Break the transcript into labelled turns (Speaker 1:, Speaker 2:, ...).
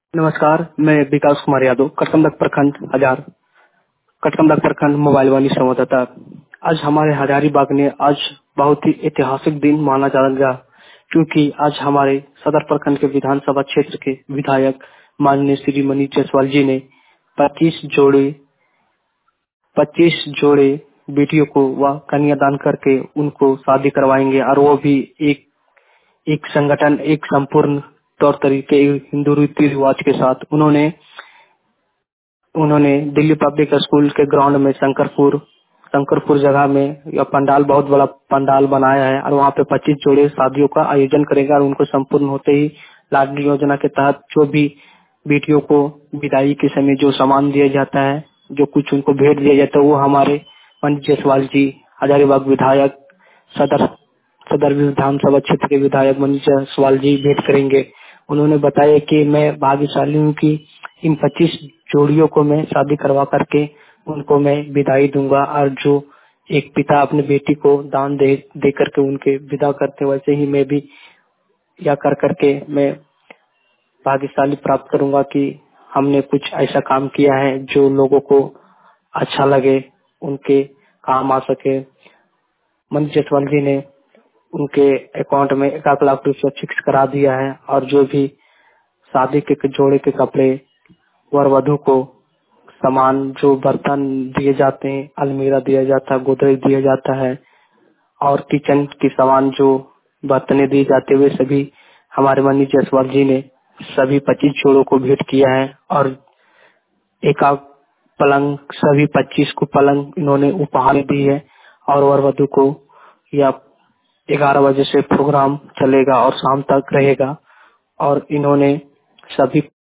Speaker 1: नमस्कार, मैं विकास कुमार यादव, कटकमलक प्रखंड मोबाइल वाली संवाददाता। आज हमारे हजारीबाग ने आज बहुत ही ऐतिहासिक दिन माना जाएगा, क्योंकि आज हमारे सदर प्रखंड के विधानसभा क्षेत्र के विधायक माननीय श्री मनीष जायसवाल जी ने 25 जोड़े बेटियों को वह कन्यादान करके उनको शादी करवाएंगे, और वो भी एक एक संगठन, एक संपूर्ण तौर तरीके हिंदू रीति रिवाज के साथ उन्होंने उन्होंने दिल्ली पब्लिक स्कूल के ग्राउंड में शंकरपुर जगह में यह पंडाल, बहुत बड़ा पंडाल बनाया है, और वहाँ पे 25 जोड़े शादियों का आयोजन करेगा। और उनको संपूर्ण होते ही लाडली योजना के तहत जो भी बेटियों को विदाई के समय जो सामान दिया जाता है, जो कुछ उनको भेंट दिया जाता है, वो हमारे मनीष जायसवाल जी, हजारीबाग विधायक, सदर सदर विधानसभा क्षेत्र के विधायक मनीष जायसवाल जी भेंट करेंगे। उन्होंने बताया कि मैं भाग्यशाली हूँ कि इन 25 जोड़ियों को मैं शादी करवा करके उनको मैं विदाई दूंगा, और जो एक पिता अपने बेटी को दान दे करके उनके विदा करते, वैसे ही मैं भी या कर करके मैं भाग्यशाली प्राप्त करूंगा कि हमने कुछ ऐसा काम किया है जो लोगों को अच्छा लगे, उनके काम आ सके। मनीष जायसवाल जी ने उनके अकाउंट में 1,00,000 रुपया फिक्स करा दिया है, और जो भी शादी के जोड़े के कपड़े, वर वधु को सामान, जो बर्तन दिए जाते हैं, अलमीरा दिया जाता है, गोदरेज दिया जाता है, और किचन की सामान जो बर्तने दी जाते हुए सभी हमारे मनीष जायसवाल जी ने सभी 25 जोड़ों को भेंट किया है। और एक आध पलंग, सभी 25 को पलंग इन्होंने उपहार दी है। और वर वधु को या 11 बजे से प्रोग्राम चलेगा और शाम तक रहेगा, और इन्होंने सभी